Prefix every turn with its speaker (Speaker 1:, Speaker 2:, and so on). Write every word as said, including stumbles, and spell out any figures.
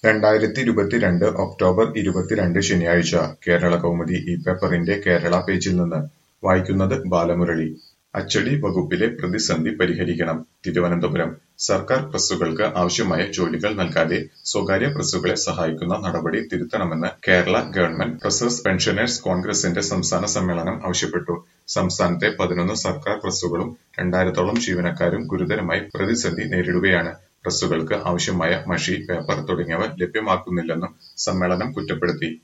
Speaker 1: രണ്ടായിരത്തിയിരുപത്തിരണ്ട് October ഇരുപത്തിരണ്ട് ശനിയാഴ്ച കേരളകൗമുദി ഈ പേപ്പറിന്റെ കേരള പേജിൽ നിന്ന് വായിക്കുന്നത് ബാലമുരളി. അച്ചടി വകുപ്പിലെ പ്രതിസന്ധി പരിഹരിക്കണം. തിരുവനന്തപുരം സർക്കാർ പ്രസ്സുകൾക്ക് ആവശ്യമായ ജോലികൾ നൽകാതെ സ്വകാര്യ പ്രസ്സുകളെ സഹായിക്കുന്ന നടപടി തിരുത്തണമെന്ന് കേരള ഗവൺമെന്റ് പ്രസ്സേഴ്സ് പെൻഷനേഴ്സ് കോൺഗ്രസിന്റെ സംസ്ഥാന സമ്മേളനം ആവശ്യപ്പെട്ടു. സംസ്ഥാനത്തെ പതിനൊന്ന് സർക്കാർ പ്രസ്സുകളും രണ്ടായിരത്തോളം ജീവനക്കാരും ഗുരുതരമായി പ്രതിസന്ധി നേരിടുകയാണ്. പ്രസ്സുകൾക്ക് ആവശ്യമായ മഷി, പേപ്പർ തുടങ്ങിയവ ലഭ്യമാക്കുന്നില്ലെന്നും സമ്മേളനം കുറ്റപ്പെടുത്തി.